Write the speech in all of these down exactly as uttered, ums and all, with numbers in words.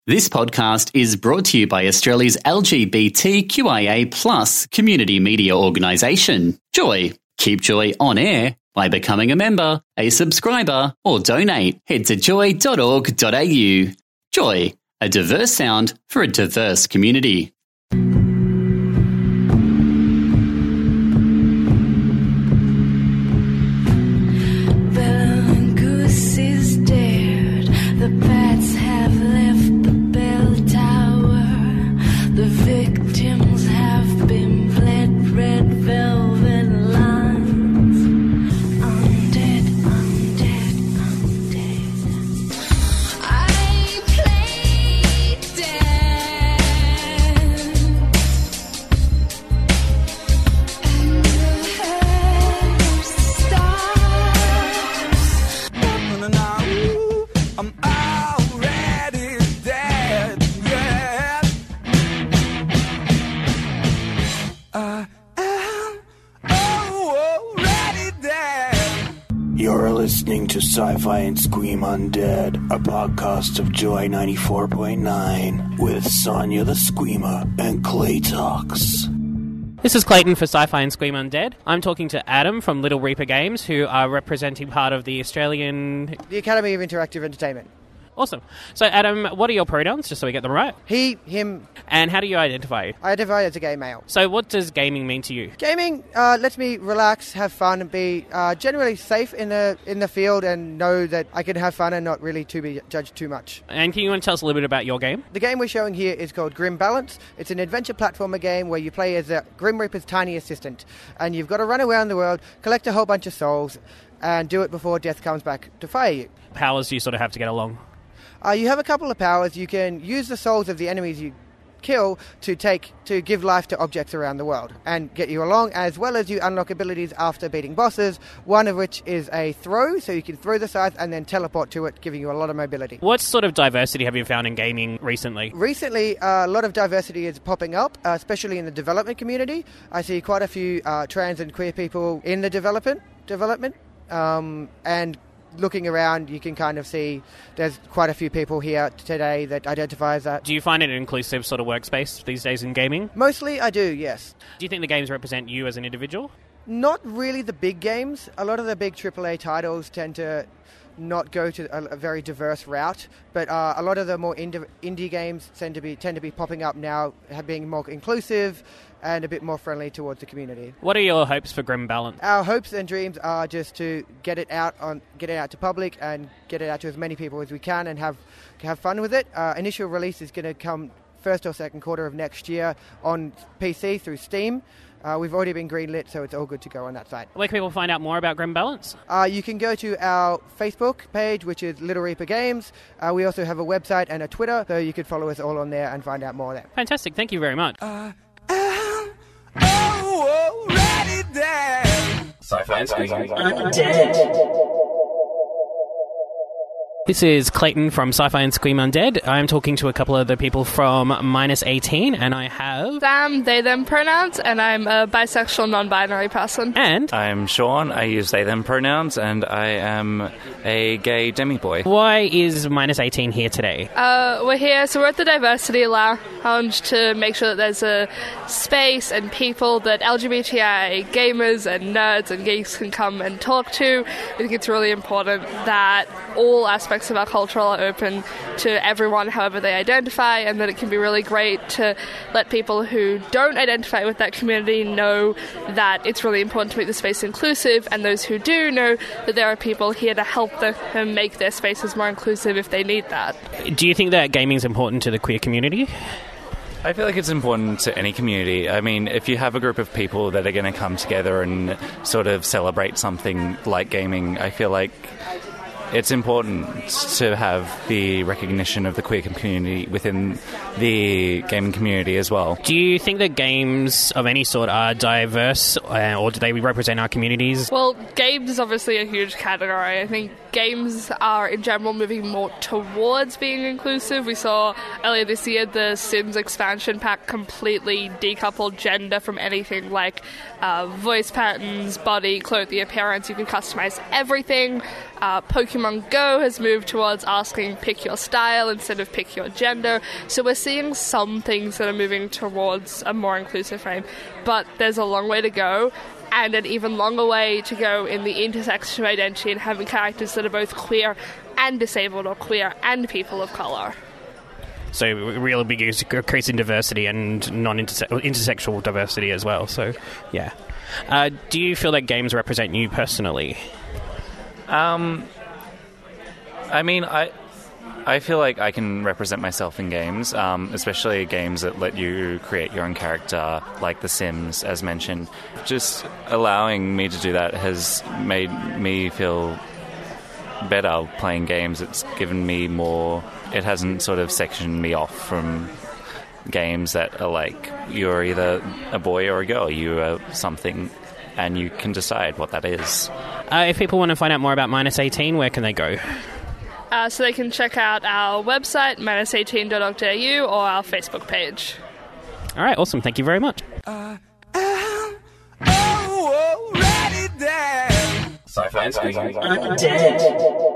This podcast is brought to you by Australia's L G B T Q I A plus community media organisation, Joy. Keep Joy on air by becoming a member, a subscriber, or donate. Head to joy dot org dot a u. Joy, a diverse sound for a diverse community. Sci-Fi and Scream Undead, a podcast of Joy ninety-four point nine with Sonia the Screamer and Clay Talks. This is Clayton for Sci-Fi and Scream Undead. I'm talking to Adam from Little Reaper Games, who are representing part of the Australian... The Academy of Interactive Entertainment. Awesome. So, Adam, what are your pronouns, just so we get them right? He, him. And how do you identify? I identify as a gay male. So what does gaming mean to you? Gaming uh, lets me relax, have fun, and be uh, generally safe in the in the field, and know that I can have fun and not really to be judged too much. And can you want to tell us a little bit about your game? The game we're showing here is called Grim Balance. It's an adventure platformer game where you play as a Grim Reaper's tiny assistant, and you've got to run around the world, collect a whole bunch of souls, and do it before death comes back to fire you. Powers do you sort of have to get along? Uh, you have a couple of powers. You can use the souls of the enemies you kill to take to give life to objects around the world and get you along, as well as you unlock abilities after beating bosses, one of which is a throw, so you can throw the scythe and then teleport to it, giving you a lot of mobility. What sort of diversity have you found in gaming recently? Recently, uh, a lot of diversity is popping up, uh, especially in the development community. I see quite a few uh, trans and queer people in the development, development um, and looking around, you can kind of see there's quite a few people here today that identify as that. Do you find it an inclusive sort of workspace these days in gaming? Mostly I do, yes. Do you think the games represent you as an individual? Not really the big games. A lot of the big triple A titles tend to not go to a, a very diverse route, but uh, a lot of the more indie, indie games tend to be tend to be popping up now, being more inclusive and a bit more friendly towards the community. What are your hopes for Grim Balance? Our hopes and dreams are just to get it out on, get it out to public and get it out to as many people as we can and have have fun with it. Uh, initial release is going to come first or second quarter of next year on P C through Steam. Uh, we've already been greenlit, so it's all good to go on that site. Where can people find out more about Grim Balance? Uh, you can go to our Facebook page, which is Little Reaper Games. Uh, we also have a website and a Twitter, so you could follow us all on there and find out more there. Fantastic. Thank you very much. Uh, um, oh, already dead. Sci-Fi and Scream Undead. This is Clayton from Sci-Fi and Scream Undead. I'm talking to a couple of the people from Minus eighteen, and I have... Sam, they, them pronouns, and I'm a bisexual, non-binary person. And... I'm Sean, I use they, them pronouns, and I am a gay demi-boy. Why is Minus eighteen here today? Uh, we're here, so we're at the Diversity Lounge to make sure that there's a space and people that L G B T I gamers and nerds and geeks can come and talk to. I think it's really important that all aspects of our culture are open to everyone, however they identify, and that it can be really great to let people who don't identify with that community know that it's really important to make the space inclusive, and those who do know that there are people here to help them make their spaces more inclusive if they need that. Do you think that gaming is important to the queer community? I feel like it's important to any community. I mean, if you have a group of people that are going to come together and sort of celebrate something like gaming, I feel like it's important to have the recognition of the queer community within the gaming community as well. Do you think that games of any sort are diverse, uh, or do they represent our communities? Well, games is obviously a huge category. I think games are in general moving more towards being inclusive. We saw earlier this year the Sims expansion pack completely decoupled gender from anything like uh, voice patterns, body, clothing, appearance. You can customize everything. Uh, Pokemon Go has moved towards asking pick your style instead of pick your gender. So we're seeing some things that are moving towards a more inclusive frame, but there's a long way to go. And an even longer way to go in the intersection of identity and having characters that are both queer and disabled, or queer and people of colour. So real big increase in diversity and non-intersexual diversity as well. So, yeah. Uh, do you feel that games represent you personally? Um, I mean, I... I feel like I can represent myself in games, um, especially games that let you create your own character, like The Sims, as mentioned. Just allowing me to do that has made me feel better playing games. It's given me more... It hasn't sort of sectioned me off from games that are like, you're either a boy or a girl, you are something, and you can decide what that is. Uh, if people want to find out more about Minus eighteen, where can they go? Uh, so they can check out our website, minus eighteen dot org dot a u, or our Facebook page. All right, awesome. Thank you very much. Uh, I'm already dead. Sci-Fi and Screaming Undead.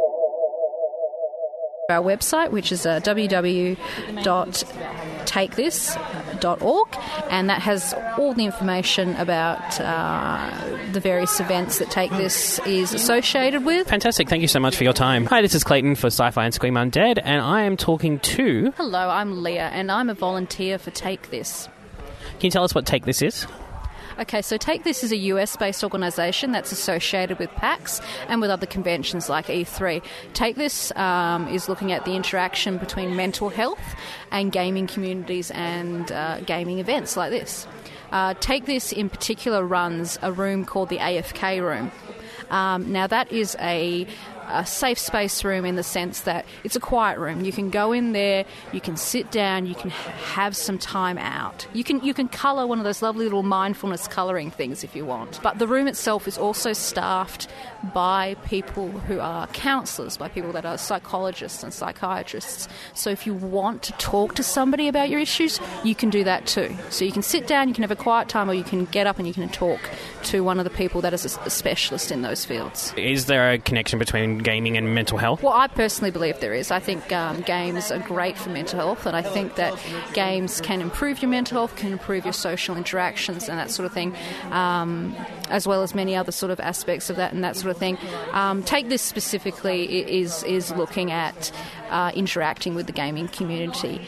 Our website, which is uh, w w w dot take this dot org, and that has all the information about uh, the various events that Take This is associated with. Fantastic. Thank you so much for your time. Hi, this is Clayton for Sci-Fi and Scream Undead, and I am talking to... Hello, I'm Leah, and I'm a volunteer for Take This. Can you tell us what Take This is? Okay, so Take This is a U S-based organisation that's associated with PAX and with other conventions like E three. Take This um, is looking at the interaction between mental health and gaming communities and uh, gaming events like this. Uh, Take This in particular runs a room called the A F K room. Um, now that is a... a safe space room in the sense that it's a quiet room. You can go in there, you can sit down, you can have some time out. You can you can colour one of those lovely little mindfulness colouring things if you want. But the room itself is also staffed by people who are counsellors, by people that are psychologists and psychiatrists. So if you want to talk to somebody about your issues, you can do that too. So you can sit down, you can have a quiet time, or you can get up and you can talk to one of the people that is a specialist in those fields. Is there a connection between gaming and mental health? Well, I personally believe there is. I think um, games are great for mental health, and I think that games can improve your mental health, can improve your social interactions and that sort of thing, um, as well as many other sort of aspects of that and that sort of thing. Um, Take This specifically is is looking at uh, interacting with the gaming community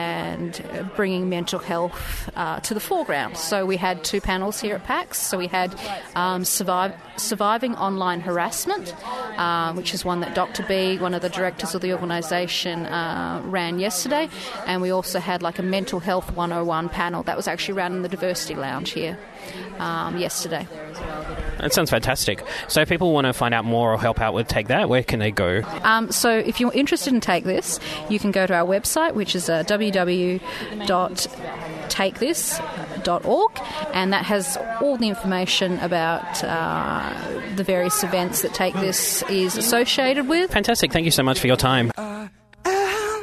and bringing mental health uh, to the foreground. So we had two panels here at PAX. So we had um, survive, Surviving Online Harassment, uh, which is one that Doctor B, one of the directors of the organisation, uh, ran yesterday. And we also had like a Mental Health one oh one panel that was actually ran in the Diversity Lounge here um, yesterday. That sounds fantastic. So if people want to find out more or help out with Take That, where can they go? Um, so if you're interested in Take This, you can go to our website, which is uh, w w w dot take this dot org, and that has all the information about uh, the various events that Take This is associated with. Fantastic. Thank you so much for your time. Uh, I'm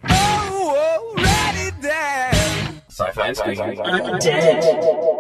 already dead. Sci-Fi and Screaming Undead.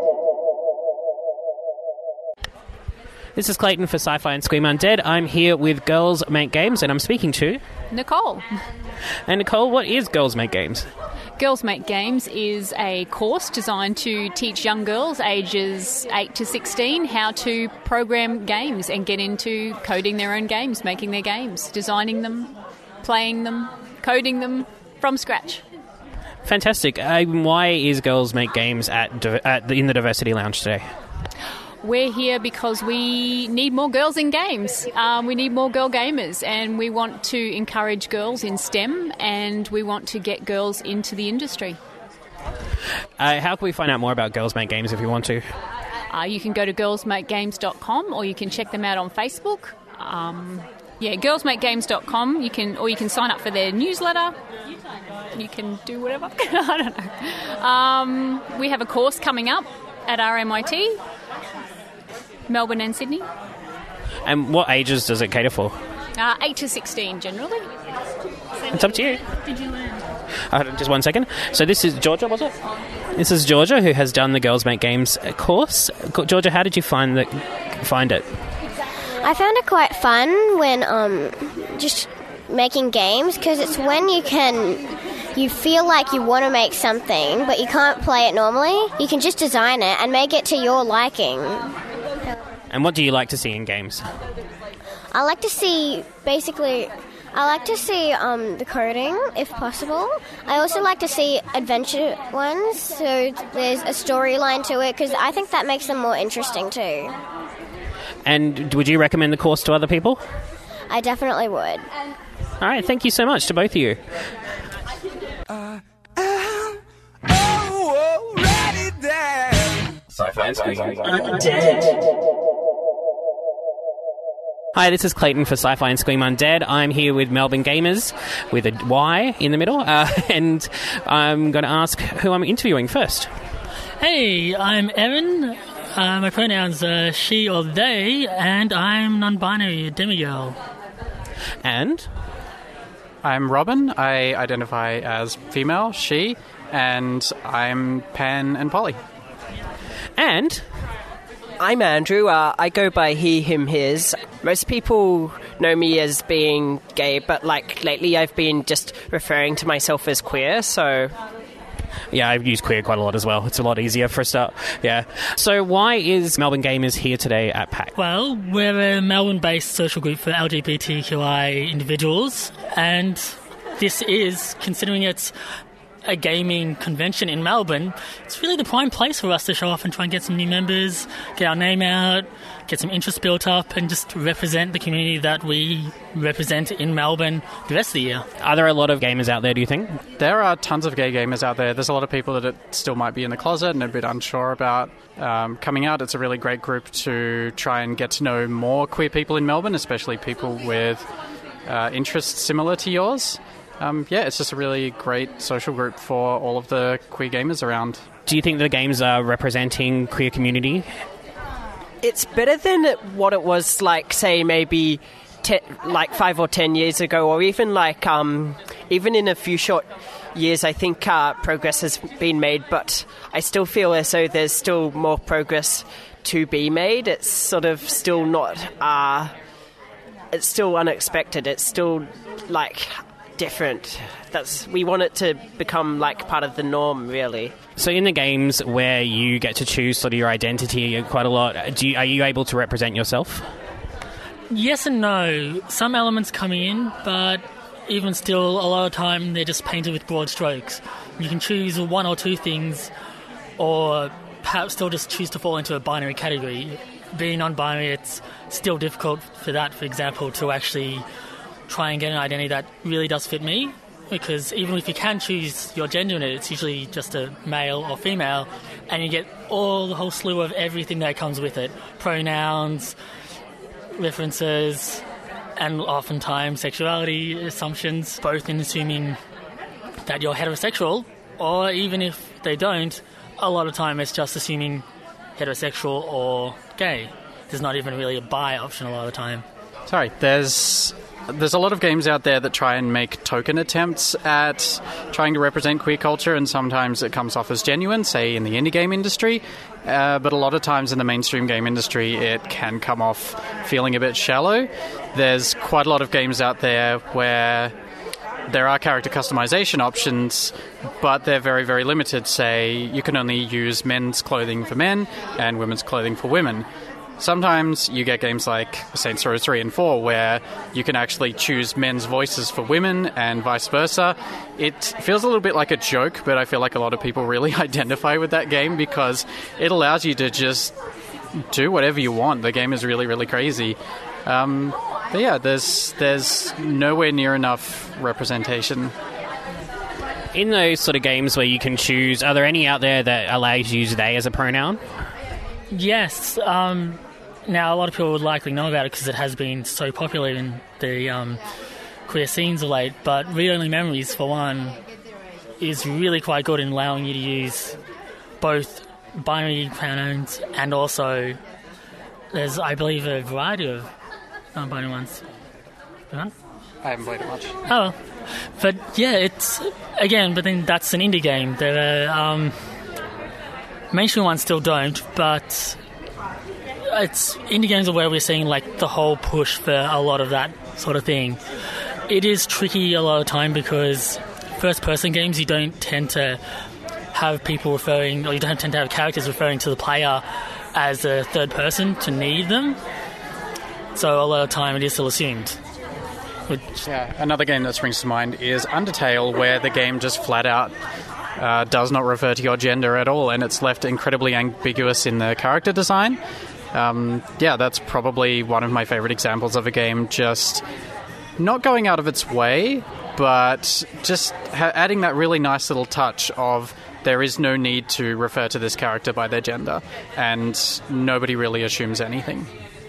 This is Clayton for Sci-Fi and Scream Undead. I'm here with Girls Make Games, and I'm speaking to... Nicole. And Nicole, what is Girls Make Games? Girls Make Games is a course designed to teach young girls ages eight to sixteen how to program games and get into coding their own games, making their games, designing them, playing them, coding them from scratch. Fantastic. Uh, why is Girls Make Games at, at the, in the Diversity Lounge today? We're here because we need more girls in games. Um, we need more girl gamers, and we want to encourage girls in STEM, and we want to get girls into the industry. Uh, how can we find out more about Girls Make Games if you want to? Uh, you can go to girls make games dot com, or you can check them out on Facebook. Um, yeah, girls make games dot com. You can, or you can sign up for their newsletter. You can do whatever. I don't know. Um, we have a course coming up at R M I T. Melbourne and Sydney. And what ages does it cater for? Uh, eight to sixteen generally. It's up to you. Did you learn? Uh, just one second. So this is Georgia, was it? This is Georgia, who has done the Girls Make Games course. Georgia, how did you find the, find it? I found it quite fun when um, just making games, because it's when you can, you feel like you want to make something, but you can't play it normally. You can just design it and make it to your liking. And what do you like to see in games? I like to see, basically, I like to see um, the coding, if possible. I also like to see adventure ones, so there's a storyline to it, because I think that makes them more interesting too. And would you recommend the course to other people? I definitely would. All right, thank you so much to both of you. Uh, oh, oh, already there. Sci-fi and Scream Undead. Hi, this is Clayton for Sci-Fi and Scream Undead. I'm here with Melbourne Gamers, with a Y in the middle, uh, and I'm going to ask who I'm interviewing first. Hey, I'm Evan. Uh, my pronouns are she or they, and I'm non-binary, a demigirl. And? I'm Robin. I identify as female, she, and I'm pan and poly. And? I'm Andrew. Uh, I go by he, him, his. Most people know me as being gay, but like lately I've been just referring to myself as queer, so... Yeah, I've used queer quite a lot as well. It's a lot easier for a start. Yeah. So why is Melbourne Gamers here today at PAX? Well, we're a Melbourne-based social group for L G B T Q I individuals, and this is, considering it's a gaming convention in Melbourne, it's really the prime place for us to show off and try and get some new members, get our name out, get some interest built up, and just represent the community that we represent in Melbourne the rest of the year. Are there a lot of gamers out there, do you think? There are tons of gay gamers out there. There's a lot of people that still might be in the closet and a bit unsure about um, coming out. It's a really great group to try and get to know more queer people in Melbourne, especially people with uh, interests similar to yours. Um, yeah, it's just a really great social group for all of the queer gamers around. Do you think the games are representing queer community? It's better than what it was like, say, maybe te- like five or ten years ago, or even like um, even in a few short years. I think uh, progress has been made, but I still feel as though there's still more progress to be made. It's sort of still not. Uh, it's still unexpected. It's still like different. That's we want it to become like part of the norm, really. So in the games where you get to choose sort of your identity quite a lot, do you, are you able to represent yourself? Yes and no. Some elements come in, but even still, a lot of time they're just painted with broad strokes. You can choose one or two things, or perhaps still just choose to fall into a binary category. Being non-binary, it's still difficult for that, for example, to actually try and get an identity that really does fit me, because even if you can choose your gender in it, it's usually just a male or female, and you get all the whole slew of everything that comes with it. Pronouns, references, and oftentimes sexuality assumptions, both in assuming that you're heterosexual, or even if they don't, a lot of time it's just assuming heterosexual or gay. There's not even really a bi option a lot of the time. Sorry, there's... There's a lot of games out there that try and make token attempts at trying to represent queer culture, and sometimes it comes off as genuine, say in the indie game industry, uh, but a lot of times in the mainstream game industry it can come off feeling a bit shallow. There's quite a lot of games out there where there are character customization options, but they're very, very limited. Say, you can only use men's clothing for men and women's clothing for women. Sometimes you get games like Saints Row three and four where you can actually choose men's voices for women and vice versa. It feels a little bit like a joke, but I feel like a lot of people really identify with that game because it allows you to just do whatever you want. The game is really, really crazy. Um, but yeah, there's there's nowhere near enough representation. In those sort of games where you can choose, are there any out there that allow you to use they as a pronoun? Yes. Um, now, a lot of people would likely know about it because it has been so popular in the um, queer scenes of late, but Read Only Memories, for one, is really quite good in allowing you to use both binary pronouns and also there's, I believe, a variety of um, by anyone's. Anyone? I haven't played it much. Oh, well. But yeah, it's again. But then that's an indie game. There are um, mainstream ones still don't, but it's indie games are where we're seeing like the whole push for a lot of that sort of thing. It is tricky a lot of time because first-person games you don't tend to have people referring, or you don't tend to have characters referring to the player as a third person to need them. So a lot of time it is still assumed. Which yeah, another game that springs to mind is Undertale, where the game just flat out uh, does not refer to your gender at all, and it's left incredibly ambiguous in the character design. Um, yeah, that's probably one of my favourite examples of a game just not going out of its way, but just ha- adding that really nice little touch of there is no need to refer to this character by their gender, and nobody really assumes anything.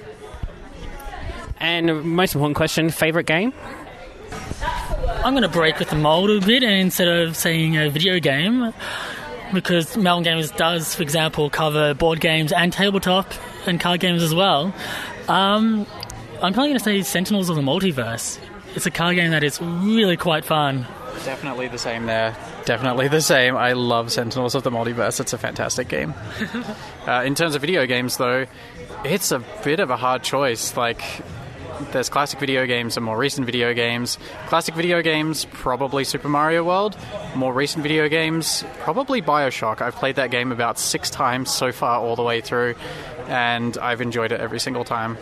And most important question, favourite game? I'm going to break with the mould a bit, and instead of saying a video game, because Melbourne Games does, for example, cover board games and tabletop and card games as well, um, I'm probably going to say Sentinels of the Multiverse. It's a card game that is really quite fun. Definitely the same there. Definitely the same. I love Sentinels of the Multiverse. It's a fantastic game. uh, in terms of video games, though, it's a bit of a hard choice. Like, there's classic video games and more recent video games. Classic video games, probably Super Mario World. More recent video games, probably Bioshock. I've played that game about six times so far all the way through, and I've enjoyed it every single time.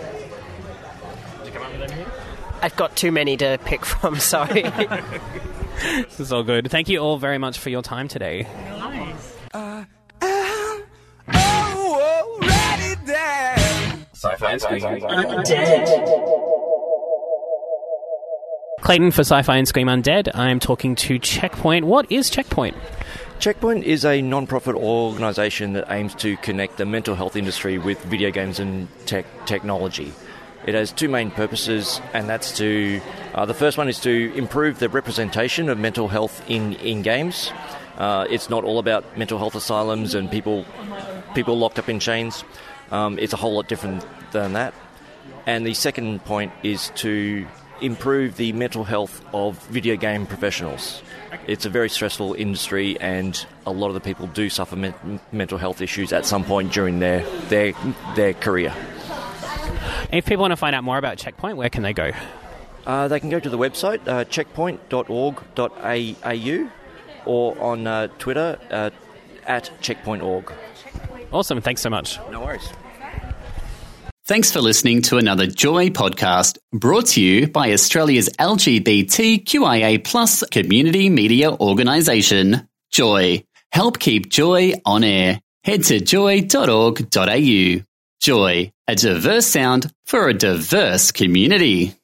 I've got too many to pick from, sorry. This is all good. Thank you all very much for your time today. Nice. Uh, oh, oh, ready there. Sci-Fi and Scream Undead. Clayton for Sci-Fi and Scream Undead. I'm talking to Checkpoint. What is Checkpoint? Checkpoint is a non-profit organisation that aims to connect the mental health industry with video games and tech technology. It has two main purposes, and that's to... Uh, the first one is to improve the representation of mental health in, in games. Uh, it's not all about mental health asylums and people people locked up in chains. Um, it's a whole lot different than that. And the second point is to improve the mental health of video game professionals. It's a very stressful industry, and a lot of the people do suffer men- mental health issues at some point during their their, their career. If people want to find out more about Checkpoint, where can they go? Uh, they can go to the website, uh, checkpoint dot org dot a u, or on uh, Twitter, uh, at checkpoint dot org. Awesome. Thanks so much. No worries. Thanks for listening to another Joy podcast, brought to you by Australia's L G B T Q I A plus community media organisation, Joy. Help keep Joy on air. Head to joy dot org dot a u. Joy, a diverse sound for a diverse community.